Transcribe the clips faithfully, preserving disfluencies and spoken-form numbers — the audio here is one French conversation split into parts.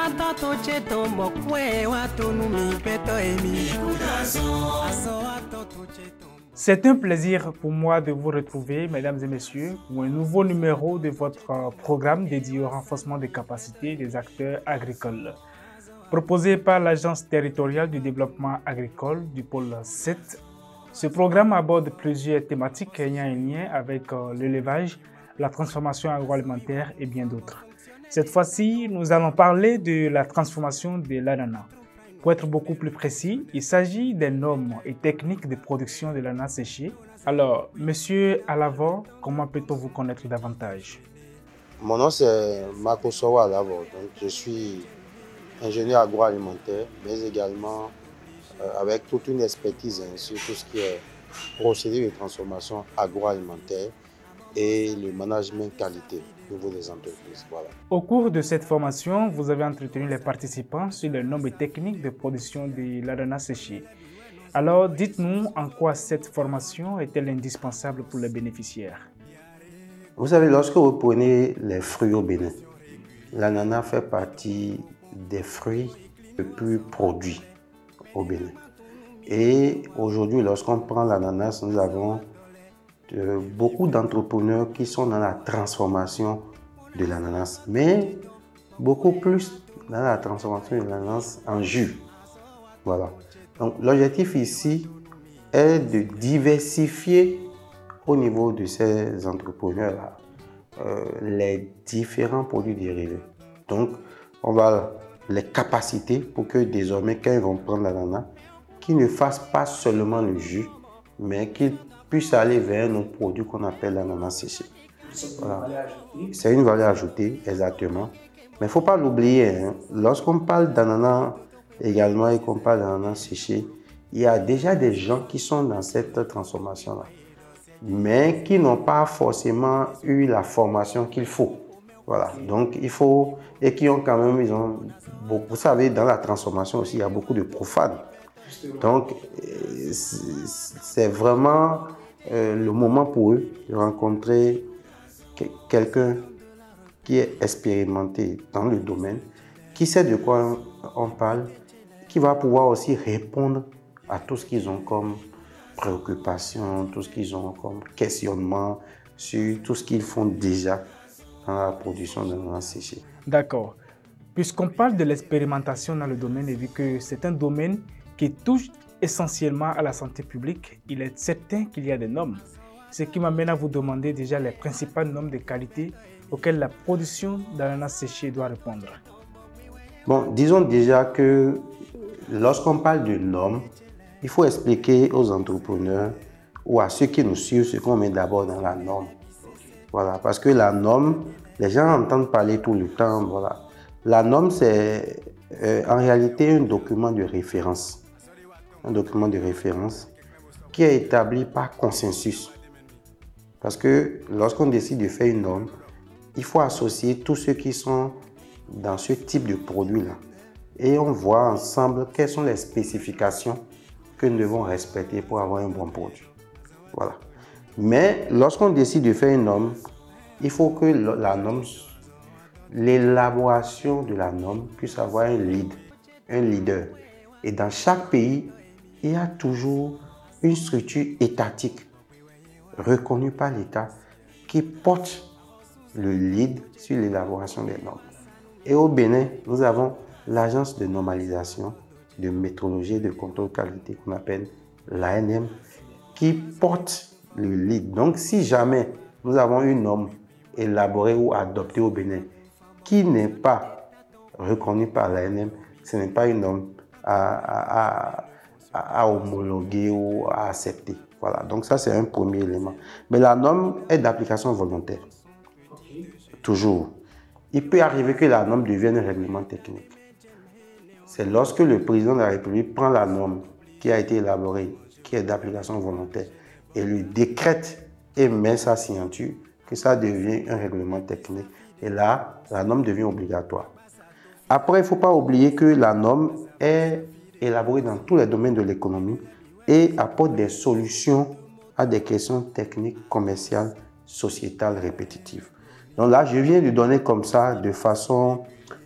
C'est un plaisir pour moi de vous retrouver, mesdames et messieurs, pour un nouveau numéro de votre programme dédié au renforcement des capacités des acteurs agricoles. Proposé par l'Agence territoriale du développement agricole du pôle sept, ce programme aborde plusieurs thématiques ayant un lien avec l'élevage, la transformation agroalimentaire et bien d'autres. Cette fois-ci, nous allons parler de la transformation de l'ananas. Pour être beaucoup plus précis, il s'agit des normes et techniques de production de l'ananas séché. Alors, monsieur Alavo, comment peut-on vous connaître davantage? Mon nom c'est Marco Sowa Alavo, donc je suis ingénieur agroalimentaire, mais également euh, avec toute une expertise hein, sur tout ce qui est procédé de transformation agroalimentaire et le management qualité au niveau des entreprises. Voilà. Au cours de cette formation, vous avez entretenu les participants sur les normes techniques de production de l'ananas séché. Alors, dites-nous en quoi cette formation est-elle indispensable pour les bénéficiaires? Vous savez, lorsque vous prenez les fruits au Bénin, l'ananas fait partie des fruits les plus produits au Bénin. Et aujourd'hui, lorsqu'on prend l'ananas, nous avons de, beaucoup d'entrepreneurs qui sont dans la transformation de l'ananas, mais beaucoup plus dans la transformation de l'ananas en jus. Voilà. Donc, l'objectif ici est de diversifier au niveau de ces entrepreneurs-là euh, les différents produits dérivés. Donc, on va les capaciter pour que désormais, quand ils vont prendre l'ananas, qu'ils ne fassent pas seulement le jus, mais qu'ils puissent aller vers nos produits qu'on appelle l'ananas séché. Voilà. C'est une valeur ajoutée, exactement. Mais il ne faut pas l'oublier, hein. Lorsqu'on parle d'ananas également et qu'on parle d'ananas séché, il y a déjà des gens qui sont dans cette transformation-là, mais qui n'ont pas forcément eu la formation qu'il faut. Voilà, donc il faut, et qui ont quand même, ils ont, vous savez, dans la transformation aussi, il y a beaucoup de profanes. Donc, c'est vraiment euh, le moment pour eux de rencontrer quelqu'un qui est expérimenté dans le domaine, qui sait de quoi on parle, qui va pouvoir aussi répondre à tout ce qu'ils ont comme préoccupations, tout ce qu'ils ont comme questionnement sur tout ce qu'ils font déjà dans la production de l'ananas séché. D'accord. Puisqu'on parle de l'expérimentation dans le domaine et vu que c'est un domaine qui touche essentiellement à la santé publique, il est certain qu'il y a des normes. Ce qui m'amène à vous demander déjà les principales normes de qualité auxquelles la production d'ananas séché doit répondre. Bon, disons déjà que lorsqu'on parle de normes, il faut expliquer aux entrepreneurs ou à ceux qui nous suivent ce qu'on met d'abord dans la norme. Voilà, parce que la norme, les gens entendent parler tout le temps. Voilà. La norme, c'est euh, en réalité un document de référence. Un document de référence qui est établi par consensus. Parce que lorsqu'on décide de faire une norme, il faut associer tous ceux qui sont dans ce type de produit-là. Et on voit ensemble quelles sont les spécifications que nous devons respecter pour avoir un bon produit. Voilà. Mais lorsqu'on décide de faire une norme, il faut que la norme, l'élaboration de la norme puisse avoir un lead, un leader. Et dans chaque pays, il y a toujours une structure étatique reconnue par l'État qui porte le lead sur l'élaboration des normes. Et au Bénin, nous avons l'Agence de normalisation, de métrologie et de contrôle qualité qu'on appelle l'A N M qui porte le lead. Donc, si jamais nous avons une norme élaborée ou adoptée au Bénin qui n'est pas reconnue par l'A N M, ce n'est pas une norme à, à, à, à homologuer ou à accepter. Voilà, donc ça c'est un premier élément. Mais la norme est d'application volontaire. Okay. Toujours. Il peut arriver que la norme devienne un règlement technique. C'est lorsque le président de la République prend la norme qui a été élaborée, qui est d'application volontaire, et lui décrète et met sa signature, que ça devient un règlement technique. Et là, la norme devient obligatoire. Après, il ne faut pas oublier que la norme est élaborée dans tous les domaines de l'économie et apporte des solutions à des questions techniques, commerciales, sociétales répétitives. Donc là, je viens de donner comme ça, de façon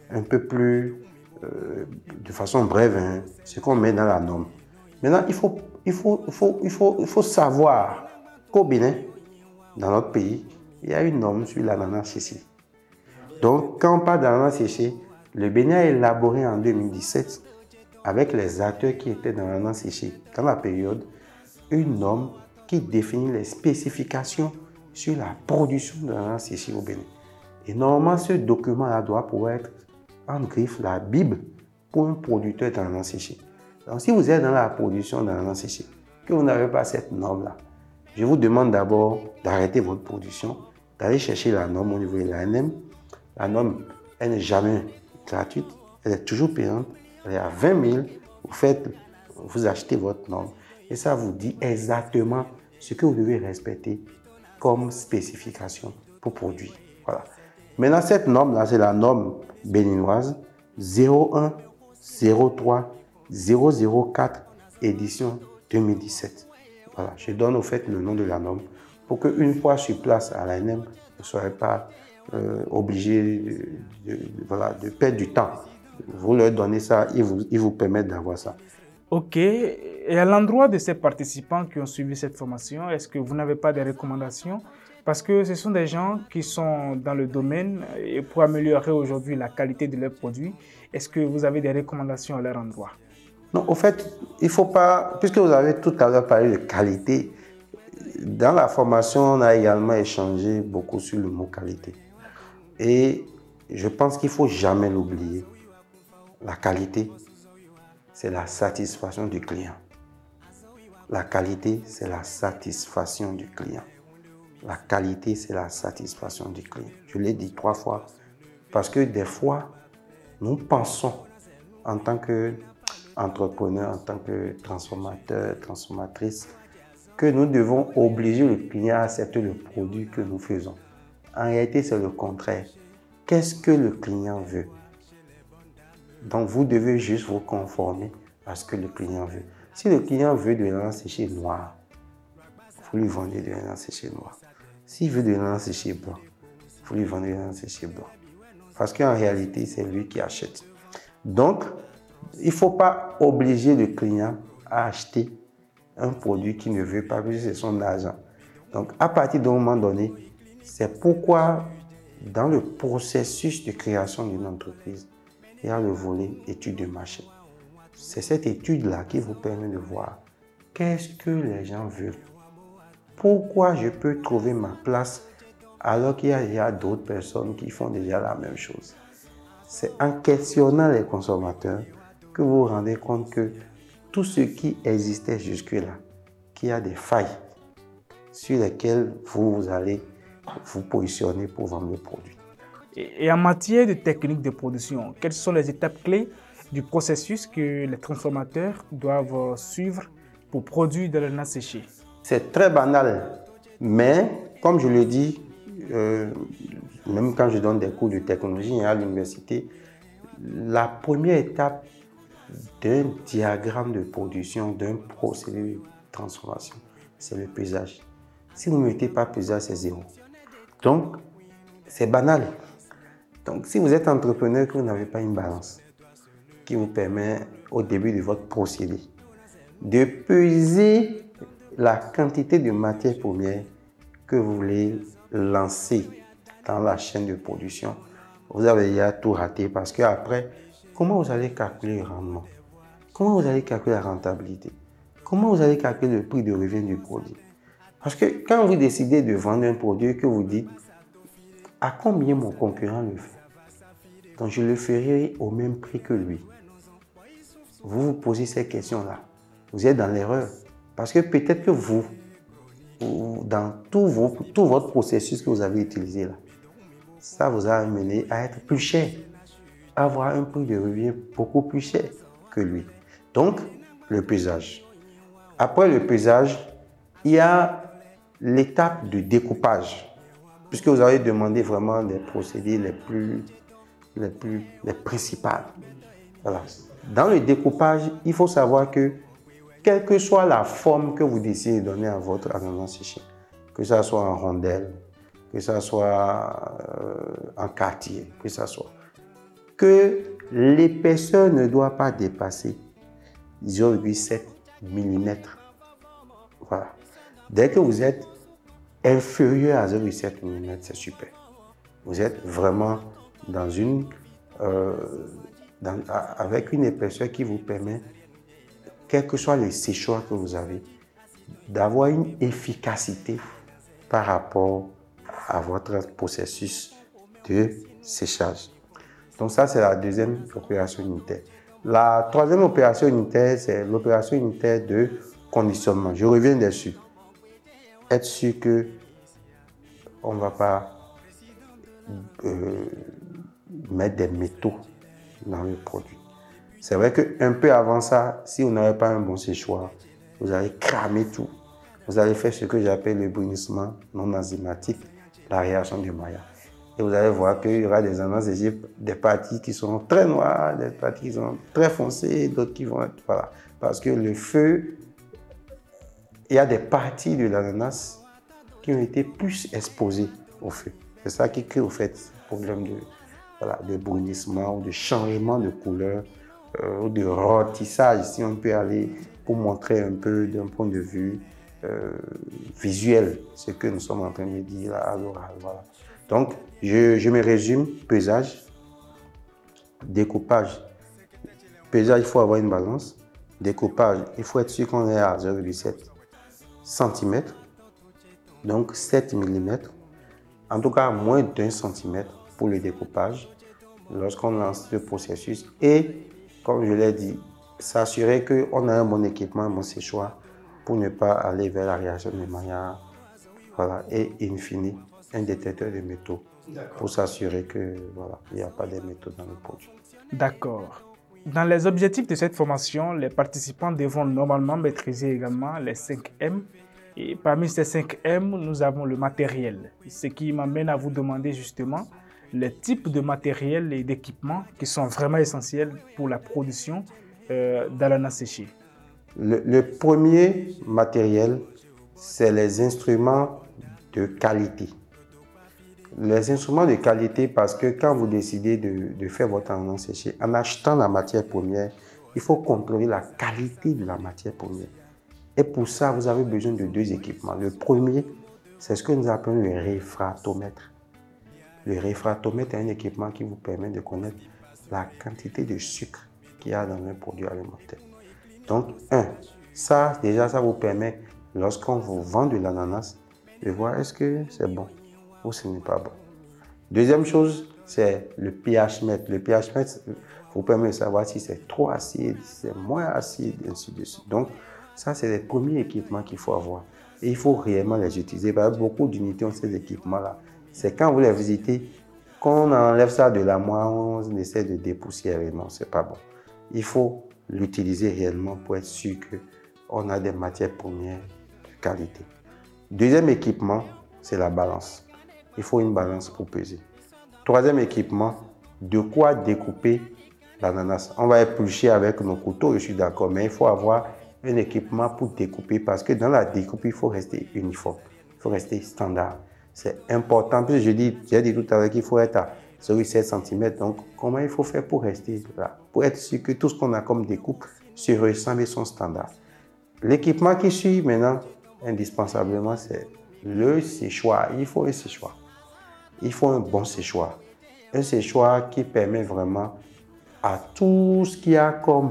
un peu plus, euh, de façon brève, hein, ce qu'on met dans la norme. Maintenant, il faut, il faut, il faut, il faut, il faut savoir qu'au Bénin, dans notre pays, il y a une norme sur l'ananas séché. Donc, quand on parle d'ananas séché, le Bénin a élaboré en deux mille dix-sept, avec les acteurs qui étaient dans l'ananas séché dans la période, une norme qui définit les spécifications sur la production de l'ananas séché au Bénin. Et normalement, ce document-là doit pouvoir être en griffe la Bible pour un producteur d'ananas séché. Donc, si vous êtes dans la production d'ananas séché, que vous n'avez pas cette norme-là, je vous demande d'abord d'arrêter votre production, d'aller chercher la norme au niveau de l'A N M. La norme, elle n'est jamais gratuite, elle est toujours payante, elle est à vingt mille, vous faites, vous achetez votre norme et ça vous dit exactement ce que vous devez respecter comme spécification pour produire. Voilà. Maintenant, cette norme-là, c'est la norme béninoise zéro un zéro trois zéro zéro quatre édition deux mille dix-sept. Voilà, je donne au fait le nom de la norme pour qu'une fois sur place à l'A N M, vous ne soyez pas euh, obligé de, de, de, voilà, de perdre du temps. Vous leur donnez ça, ils vous, ils vous permettent d'avoir ça. Ok. Et à l'endroit de ces participants qui ont suivi cette formation, est-ce que vous n'avez pas de recommandations? Parce que ce sont des gens qui sont dans le domaine et pour améliorer aujourd'hui la qualité de leurs produits, est-ce que vous avez des recommandations à leur endroit? Non, au fait, il ne faut pas, puisque vous avez tout à l'heure parlé de qualité, dans la formation, on a également échangé beaucoup sur le mot qualité. Et je pense qu'il ne faut jamais l'oublier. La qualité, c'est la satisfaction du client. La qualité, c'est la satisfaction du client. La qualité, c'est la satisfaction du client. Je l'ai dit trois fois parce que des fois, nous pensons en tant qu'entrepreneur, en tant que transformateur, transformatrice, que nous devons obliger le client à accepter le produit que nous faisons. En réalité, c'est le contraire. Qu'est-ce que le client veut? Donc, vous devez juste vous conformer à ce que le client veut. Si le client veut de l'ananas séché noir, vous lui vendez de l'ananas séché noir. S'il veut de l'ananas séché blanc, vous lui vendez de l'ananas séché blanc. Parce qu'en réalité, c'est lui qui achète. Donc, il ne faut pas obliger le client à acheter un produit qu'il ne veut pas, puisque c'est son argent. Donc, à partir d'un moment donné, c'est pourquoi dans le processus de création d'une entreprise, il y a le volet étude de marché. C'est cette étude-là qui vous permet de voir qu'est-ce que les gens veulent. Pourquoi je peux trouver ma place alors qu'il y a déjà d'autres personnes qui font déjà la même chose. C'est en questionnant les consommateurs que vous vous rendez compte que tout ce qui existait jusque-là, qu'il y a des failles sur lesquelles vous, vous allez vous positionner pour vendre le produit. Et en matière de technique de production, quelles sont les étapes clés du processus que les transformateurs doivent suivre pour produire de l'ananas séché? C'est très banal, mais comme je le dis, euh, même quand je donne des cours de technologie à l'université, la première étape d'un diagramme de production, d'un procédé de transformation, c'est le pesage. Si vous ne mettez pas pesage, c'est zéro. Donc, c'est banal. Donc, si vous êtes entrepreneur, que vous n'avez pas une balance qui vous permet, au début de votre procédé, de peser la quantité de matière première que vous voulez lancer dans la chaîne de production, vous avez déjà tout raté parce qu'après, comment vous allez calculer le rendement? Comment vous allez calculer la rentabilité? Comment vous allez calculer le prix de revient du produit? Parce que quand vous décidez de vendre un produit, que vous dites à combien mon concurrent le fait, donc je le ferai au même prix que lui. Vous vous posez ces questions-là. Vous êtes dans l'erreur. Parce que peut-être que vous, vous dans tout, vos, tout votre processus que vous avez utilisé là, ça vous a amené à être plus cher, à avoir un prix de revient beaucoup plus cher que lui. Donc, le pesage. Après le pesage, il y a l'étape de découpage, puisque vous avez demandé vraiment des procédés les plus, les plus, les principales. Voilà. Dans le découpage, il faut savoir que quelle que soit la forme que vous décidez de donner à votre ananas séché, que ça soit en rondelle, que ça soit euh, en quartier, que ça soit, que l'épaisseur ne doit pas dépasser zéro virgule sept millimètres. Voilà. Dès que vous êtes inférieur à zéro virgule sept millimètres, c'est super. Vous êtes vraiment dans une, euh, dans, avec une épaisseur qui vous permet, quel que soit le séchoir que vous avez, d'avoir une efficacité par rapport à votre processus de séchage. Donc ça, c'est la deuxième opération unitaire. La troisième opération unitaire, c'est l'opération unitaire de conditionnement. Je reviens dessus. Être sûr qu'on ne va pas euh, mettre des métaux dans le produit. C'est vrai qu'un peu avant ça, si vous n'avez pas un bon séchoir, vous allez cramer tout. Vous allez faire ce que j'appelle le brunissement non enzymatique, la réaction de Maillard. Et vous allez voir qu'il y aura des ananas, des parties qui sont très noires, des parties qui sont très foncées, d'autres qui vont être... Voilà. Parce que le feu, il y a des parties de l'ananas qui ont été plus exposées au feu. C'est ça qui crée au fait ce problème de, voilà, de brunissement ou de changement de couleur euh, ou de rôtissage, si on peut aller pour montrer un peu d'un point de vue euh, visuel ce que nous sommes en train de dire là, à l'oral. Voilà. Donc, je, je me résume, pesage, découpage. Pesage, il faut avoir une balance. Découpage, il faut être sûr qu'on est à zéro virgule sept centimètres, donc sept millimètres. En tout cas, moins d'un centimètre pour le découpage lorsqu'on lance le processus. Et, comme je l'ai dit, s'assurer qu'on a un bon équipement, un bon séchoir pour ne pas aller vers la réaction de Maillard. Voilà. Et, in fine, un détecteur de métaux pour s'assurer que voilà, il n'y a pas de métaux dans le produit. D'accord. Dans les objectifs de cette formation, les participants devront normalement maîtriser également les cinq M. Et parmi ces cinq M, nous avons le matériel, ce qui m'amène à vous demander justement les types de matériel et d'équipements qui sont vraiment essentiels pour la production euh, d'ananas séchés. Le, le premier matériel, c'est les instruments de qualité. Les instruments de qualité, parce que quand vous décidez de, de faire votre ananas séché, en achetant la matière première, il faut contrôler la qualité de la matière première. Et pour ça, vous avez besoin de deux équipements. Le premier, c'est ce que nous appelons le réfractomètre. Le réfractomètre est un équipement qui vous permet de connaître la quantité de sucre qu'il y a dans un produit alimentaire. Donc, un, ça, déjà, ça vous permet, lorsqu'on vous vend de l'ananas, de voir est-ce que c'est bon ou ce n'est pas bon. Deuxième chose, c'est le pH mètre. Le pH mètre vous permet de savoir si c'est trop acide, si c'est moins acide, et ainsi de suite. Donc, ça, c'est les premiers équipements qu'il faut avoir. Et il faut réellement les utiliser. Parce que beaucoup d'unités ont ces équipements-là. C'est quand vous les visitez, qu'on enlève ça de la main, on essaie de dépoussiérer. Non, ce n'est pas bon. Il faut l'utiliser réellement pour être sûr qu'on a des matières premières de qualité. Deuxième équipement, c'est la balance. Il faut une balance pour peser. Troisième équipement, de quoi découper l'ananas. On va éplucher avec nos couteaux, je suis d'accord, mais il faut avoir un équipement pour découper parce que dans la découpe, il faut rester uniforme, il faut rester standard. C'est important, puis je dis, j'ai dit tout à l'heure qu'il faut être à zéro virgule sept centimètres. Donc, comment il faut faire pour rester là, pour être sûr que tout ce qu'on a comme découpe se ressemble et sont standards. L'équipement qui suit maintenant, indispensablement, c'est le séchoir. Il faut un séchoir. Il faut un bon séchoir. Un séchoir qui permet vraiment à tout ce qu'il y a comme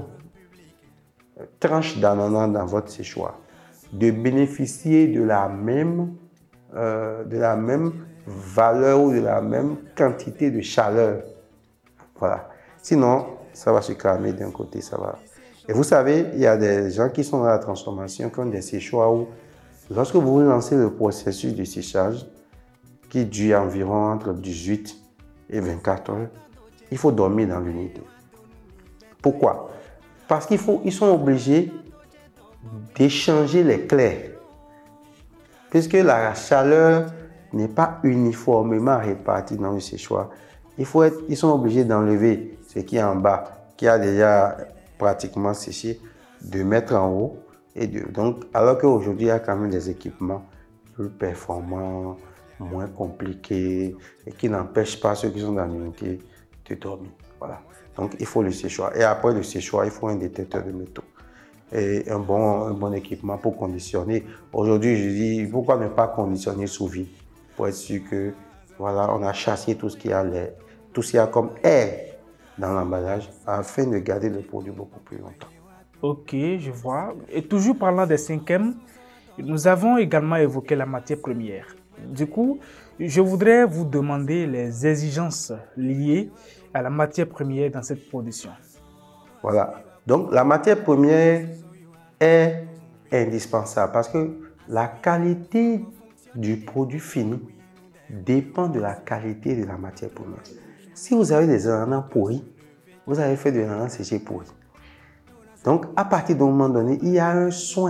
tranche d'ananas dans votre séchoir de bénéficier de la même, euh, de la même valeur ou de la même quantité de chaleur. Voilà. Sinon, ça va se cramer d'un côté, ça va. Et vous savez, il y a des gens qui sont dans la transformation, qui ont des séchoirs où, lorsque vous lancez le processus de séchage, qui dure environ entre dix-huit et vingt-quatre heures, il faut dormir dans l'unité. Pourquoi? Parce qu'ils ils sont obligés d'échanger les clairs. Puisque la chaleur n'est pas uniformément répartie dans le séchoir, il faut être, ils sont obligés d'enlever ce qui est en bas, qui a déjà pratiquement séché, de mettre en haut. Et de, donc, alors qu'aujourd'hui, il y a quand même des équipements plus performants, moins compliqués, et qui n'empêchent pas ceux qui sont dans l'unité de dormir. Voilà. Donc, il faut le séchoir. Et après le séchoir, il faut un détecteur de métaux et un bon, un bon équipement pour conditionner. Aujourd'hui, je dis, pourquoi ne pas conditionner sous vide pour être sûr que, voilà, on a chassé tout ce qu'il y a, l'air, tout ce qu'il y a comme air dans l'emballage afin de garder le produit beaucoup plus longtemps. Ok, je vois. Et toujours parlant des cinq M, nous avons également évoqué la matière première. Du coup, je voudrais vous demander les exigences liées à la matière première dans cette production. Voilà. Donc, la matière première est indispensable parce que la qualité du produit fini dépend de la qualité de la matière première. Si vous avez des ananas pourris, vous avez fait de l'ananas séché pourri. Donc, à partir d'un moment donné, il y a un soin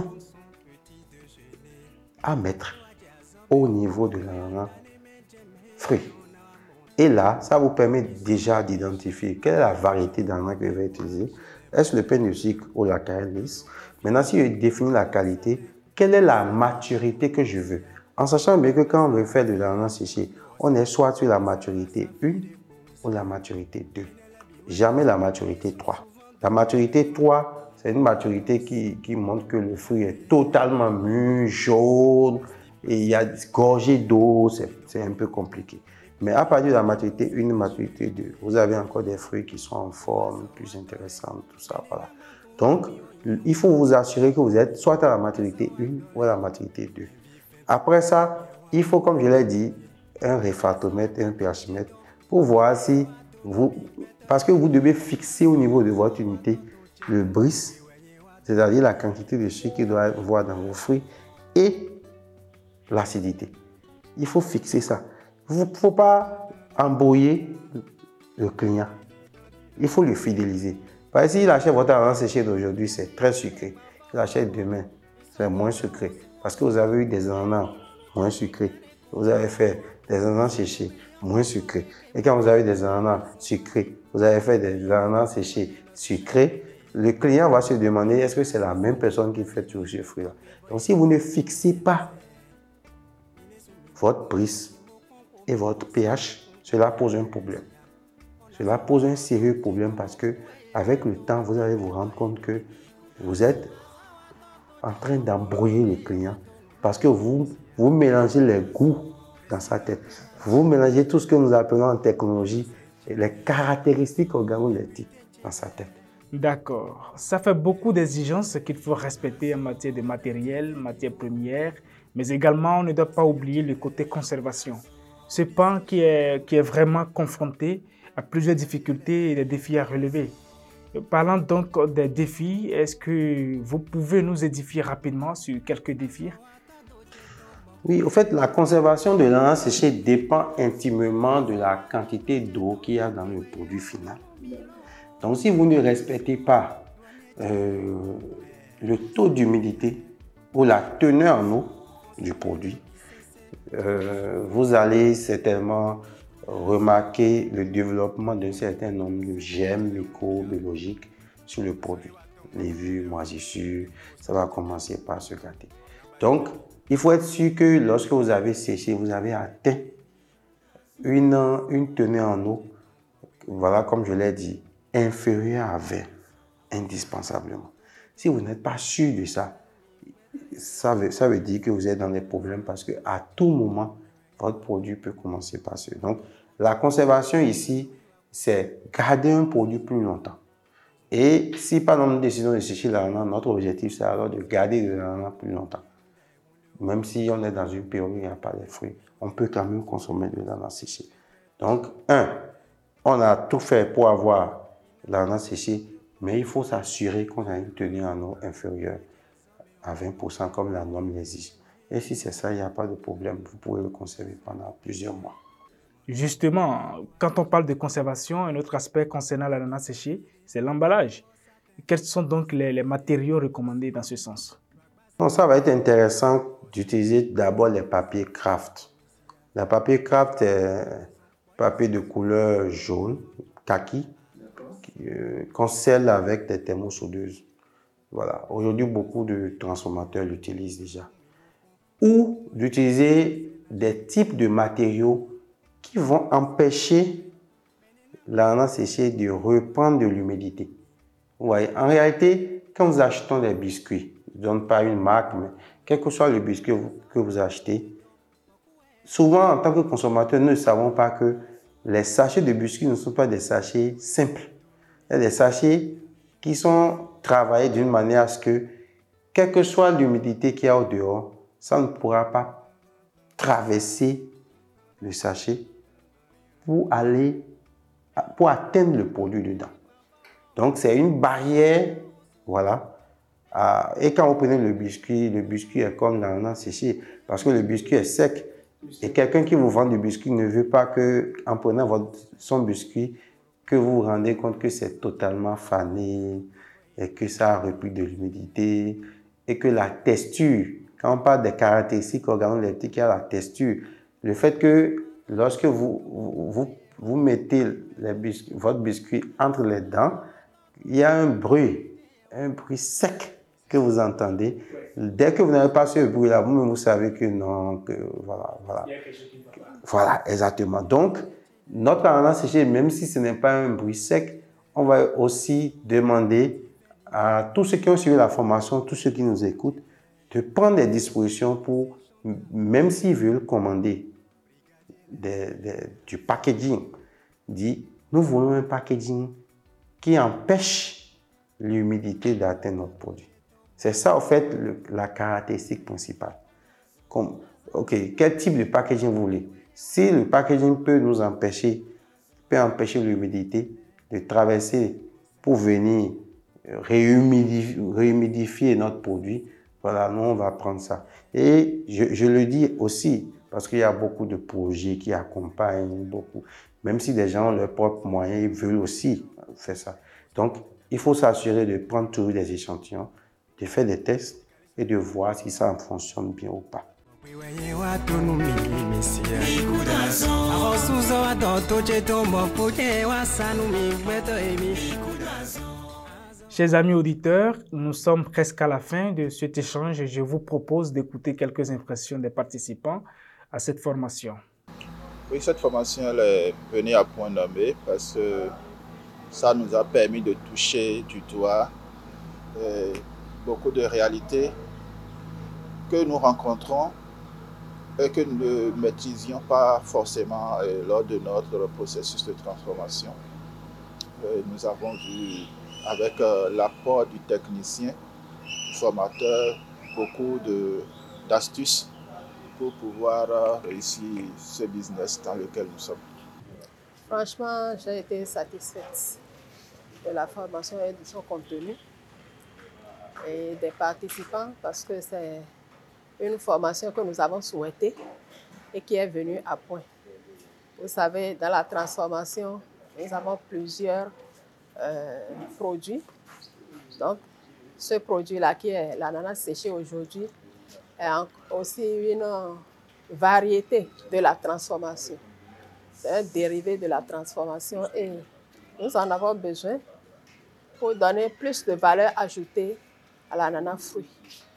à mettre au niveau de l'ananas fruit. Et là, ça vous permet déjà d'identifier quelle est la variété d'ananas que vous allez utiliser. Est-ce le pain de sucre ou la cannelle lisse? Maintenant, si je définis la qualité, quelle est la maturité que je veux? En sachant bien que quand on veut faire de l'ananas séché, on est soit sur la maturité un ou la maturité deux. Jamais la maturité trois. La maturité trois, c'est une maturité qui, qui montre que le fruit est totalement mûr, jaune, et il y a gorgé d'eau, c'est un peu compliqué. Mais à partir de la maturité un, maturité deux, vous avez encore des fruits qui sont en forme, plus intéressantes, tout ça, voilà. Donc, il faut vous assurer que vous êtes soit à la maturité un ou à la maturité deux. Après ça, il faut, comme je l'ai dit, un réfractomètre et un pHmètre pour voir si vous... Parce que vous devez fixer au niveau de votre unité le bris, c'est-à-dire la quantité de sucre qu'il doit avoir dans vos fruits, et l'acidité. Il faut fixer ça. Il ne faut pas embrouiller le client. Il faut le fidéliser. Parce que s'il achète votre ananas séché d'aujourd'hui, c'est très sucré. Il achète demain, c'est moins sucré. Parce que vous avez eu des ananas moins sucrés. Vous avez fait des ananas séchés moins sucrés. Et quand vous avez des ananas sucrés, vous avez fait des ananas séchés sucrés, le client va se demander est-ce que c'est la même personne qui fait tous ces fruits-là. Donc si vous ne fixez pas votre brise et votre pH, cela pose un problème. Cela pose un sérieux problème parce que avec le temps, vous allez vous rendre compte que vous êtes en train d'embrouiller le client parce que vous, vous mélangez les goûts dans sa tête. Vous mélangez tout ce que nous appelons en technologie les caractéristiques organoleptiques dans sa tête. D'accord. Ça fait beaucoup d'exigences qu'il faut respecter en matière de matériel, matière première, mais également on ne doit pas oublier le côté conservation. Ce pan qui est, qui est vraiment confronté à plusieurs difficultés et des défis à relever. Parlant donc des défis, est-ce que vous pouvez nous édifier rapidement sur quelques défis? Oui, au fait, la conservation de l'ananas séché dépend intimement de la quantité d'eau qu'il y a dans le produit final. Donc, si vous ne respectez pas euh, le taux d'humidité ou la teneur en eau du produit, euh, vous allez certainement remarquer le développement d'un certain nombre de germes microbiologiques sur le produit. Levure, moisissure, ça va commencer par se gâter. Donc, il faut être sûr que lorsque vous avez séché, vous avez atteint une, une teneur en eau, voilà, comme je l'ai dit, inférieure à vingt, indispensablement. Si vous n'êtes pas sûr de ça, ça veut, ça veut dire que vous êtes dans des problèmes parce qu'à tout moment, votre produit peut commencer par se. Donc, la conservation ici, c'est garder un produit plus longtemps. Et si par exemple nous décidons de sécher l'ananas, notre objectif c'est alors de garder de l'ananas plus longtemps. Même si on est dans une période où il n'y a pas de fruits, on peut quand même consommer de l'ananas séché. Donc, un, on a tout fait pour avoir l'ananas séché, mais il faut s'assurer qu'on a une teneur en eau inférieure à vingt pour cent comme la norme l'exige. Et si c'est ça, il n'y a pas de problème. Vous pouvez le conserver pendant plusieurs mois. Justement, quand on parle de conservation, un autre aspect concernant l'ananas séché, c'est l'emballage. Quels sont donc les, les matériaux recommandés dans ce sens? Donc, ça va être intéressant d'utiliser d'abord les papiers craft. Le papier craft est papier de couleur jaune, kaki, euh, qu'on scelle avec des thermosoudeuses. Voilà. Aujourd'hui, beaucoup de transformateurs l'utilisent déjà. Ou d'utiliser des types de matériaux qui vont empêcher l'ananas séché de reprendre de l'humidité. Vous voyez, en réalité, quand nous achetons des biscuits, je ne donne pas une marque, mais quel que soit le biscuit que vous, que vous achetez, souvent en tant que consommateur, nous ne savons pas que les sachets de biscuits ne sont pas des sachets simples. Il y a des sachets qui sont travaillés d'une manière à ce que, quelle que soit l'humidité qu'il y a au dehors, ça ne pourra pas traverser le sachet pour aller, pour atteindre le produit dedans. Donc, c'est une barrière, voilà. Et quand vous prenez le biscuit, le biscuit est comme l'ananas séché, parce que le biscuit est sec. Et quelqu'un qui vous vend du biscuit ne veut pas que, en prenant votre, son biscuit, que vous vous rendez compte que c'est totalement fané, et que ça a repris de l'humidité, et que la texture, quand on parle des caractéristiques organoleptiques, il y a la texture. Le fait que lorsque vous, vous, vous mettez les biscuits, votre biscuit entre les dents, il y a un bruit, un bruit sec que vous entendez. Dès que vous n'avez pas ce bruit-là, vous-même vous savez que non, que voilà, voilà. Il y a quelque chose qui ne va pas. Voilà, exactement. Donc, notre ananas séché, même si ce n'est pas un bruit sec, on va aussi demander à tous ceux qui ont suivi la formation, tous ceux qui nous écoutent, de prendre des dispositions pour, même s'ils veulent commander des, des, du packaging, dit, nous voulons un packaging qui empêche l'humidité d'atteindre notre produit. C'est ça, en fait, le, la caractéristique principale. Comme, OK, quel type de packaging vous voulez? Si le packaging peut nous empêcher, peut empêcher l'humidité de traverser pour venir réhumidifier, réhumidifier notre produit, voilà, nous, on va prendre ça. Et je, je le dis aussi, parce qu'il y a beaucoup de projets qui accompagnent beaucoup. Même si des gens ont leurs propres moyens, ils veulent aussi faire ça. Donc, il faut s'assurer de prendre toujours des échantillons, de faire des tests et de voir si ça fonctionne bien ou pas. Chers amis auditeurs, nous sommes presque à la fin de cet échange et je vous propose d'écouter quelques impressions des participants à cette formation. Oui, cette formation elle est venue à point nommé parce que ça nous a permis de toucher du doigt euh, beaucoup de réalités que nous rencontrons et que nous ne maîtrisions pas forcément euh, lors de notre processus de transformation. Euh, nous avons vu avec euh, l'apport du technicien, du formateur, beaucoup de, d'astuces pour pouvoir euh, réussir ce business dans lequel nous sommes. Franchement, j'ai été satisfaite de la formation et de son contenu et des participants parce que c'est une formation que nous avons souhaitée et qui est venue à point. Vous savez, dans la transformation, nous avons plusieurs euh, produits. Donc, ce produit-là qui est l'ananas séché aujourd'hui est aussi une variété de la transformation. C'est un dérivé de la transformation et nous en avons besoin pour donner plus de valeur ajoutée à l'ananas fruit.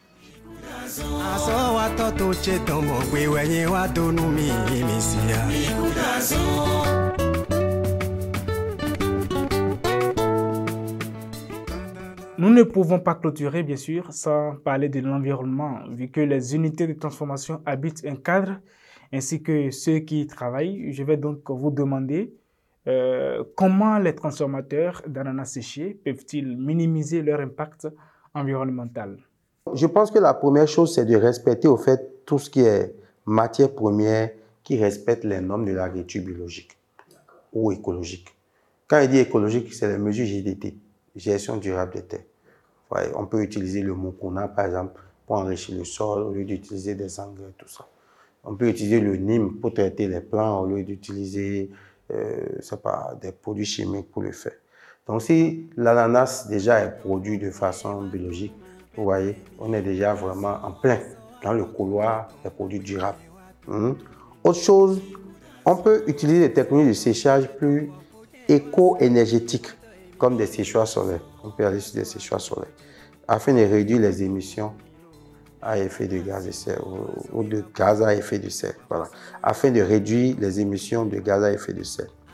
Nous ne pouvons pas clôturer, bien sûr, sans parler de l'environnement, vu que les unités de transformation habitent un cadre, ainsi que ceux qui y travaillent. Je vais donc vous demander euh, comment les transformateurs d'ananas séchés peuvent-ils minimiser leur impact environnemental? Je pense que la première chose, c'est de respecter au fait tout ce qui est matière première qui respecte les normes de l'agriculture biologique ou écologique. Quand il dit écologique, c'est les mesures G D T, gestion durable des terres. Ouais, on peut utiliser le mokona, par exemple, pour enrichir le sol au lieu d'utiliser des engrais, tout ça. On peut utiliser le Nîmes pour traiter les plants au lieu d'utiliser euh, c'est pas, des produits chimiques pour le faire. Donc, si l'ananas déjà est produit de façon biologique, vous voyez, on est déjà vraiment en plein dans le couloir des produits durables. Hum. Autre chose, on peut utiliser des technologies de séchage plus éco-énergétiques, comme des séchoirs solaires. On peut aller sur des séchoirs solaires, afin de réduire les émissions à effet de gaz de serre ou de gaz à effet de serre, voilà, afin de réduire les émissions de gaz à effet de serre.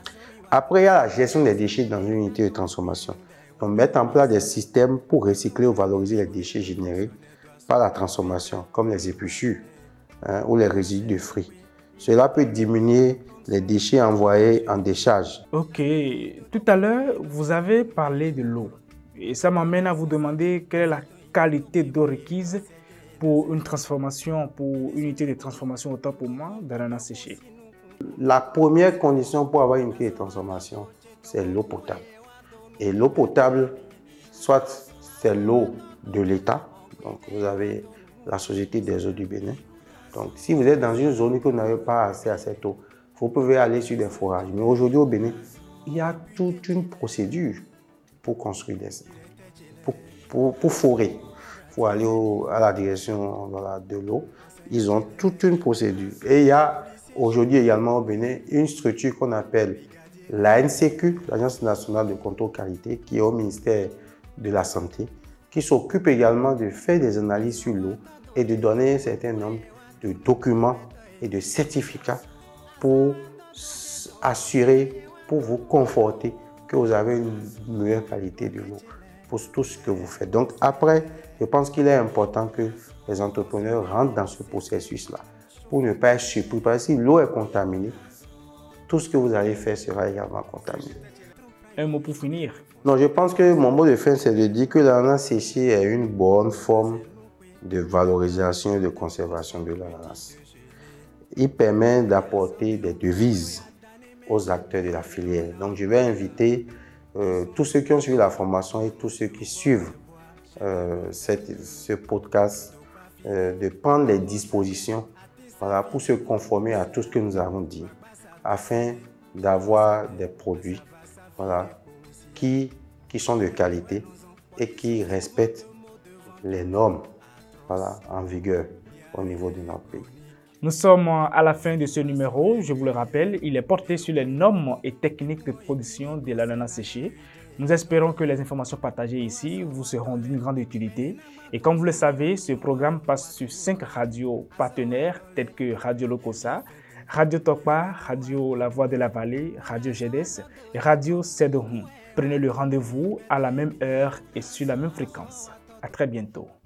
Après, il y a la gestion des déchets dans une unité de transformation. Donc, mettre en place des systèmes pour recycler ou valoriser les déchets générés par la transformation, comme les épluchures hein, ou les résidus de fruits. Cela peut diminuer les déchets envoyés en décharge. Ok, tout à l'heure, vous avez parlé de l'eau. Et ça m'amène à vous demander quelle est la qualité d'eau requise pour une transformation, pour une unité de transformation, autant pour moi, d'ananas séché. La première condition pour avoir une unité de transformation, c'est l'eau potable. Et l'eau potable, soit c'est l'eau de l'État, donc vous avez la Société des eaux du Bénin. Donc si vous êtes dans une zone que vous n'avez pas accès à cette eau, vous pouvez aller sur des forages. Mais aujourd'hui au Bénin, il y a toute une procédure pour construire des... pour, pour, pour forer. Il faut aller au, à la direction voilà, de l'eau. Ils ont toute une procédure. Et il y a aujourd'hui également au Bénin une structure qu'on appelle l'A N C Q, l'Agence nationale de contrôle qualité, qui est au ministère de la Santé, qui s'occupe également de faire des analyses sur l'eau et de donner un certain nombre de documents et de certificats pour assurer, pour vous conforter que vous avez une meilleure qualité de l'eau pour tout ce que vous faites. Donc après, je pense qu'il est important que les entrepreneurs rentrent dans ce processus-là pour ne pas être surpris. Parce que si l'eau est contaminée, tout ce que vous allez faire sera également contaminé. Un mot pour finir. Non, je pense que mon mot de fin, c'est de dire que l'ananas séché est une bonne forme de valorisation et de conservation de l'ananas. Il permet d'apporter des devises aux acteurs de la filière. Donc, je vais inviter euh, tous ceux qui ont suivi la formation et tous ceux qui suivent euh, cette, ce podcast euh, de prendre les dispositions voilà, pour se conformer à tout ce que nous avons dit, afin d'avoir des produits voilà, qui, qui sont de qualité et qui respectent les normes voilà, en vigueur au niveau de notre pays. Nous sommes à la fin de ce numéro. Je vous le rappelle, il est porté sur les normes et techniques de production de l'ananas séché. Nous espérons que les informations partagées ici vous seront d'une grande utilité. Et comme vous le savez, ce programme passe sur cinq radios partenaires telles que Radio Lokossa, Radio Tokpa, Radio La Voix de la Vallée, Radio G D S et Radio Sedohun. Prenez le rendez-vous à la même heure et sur la même fréquence. À très bientôt.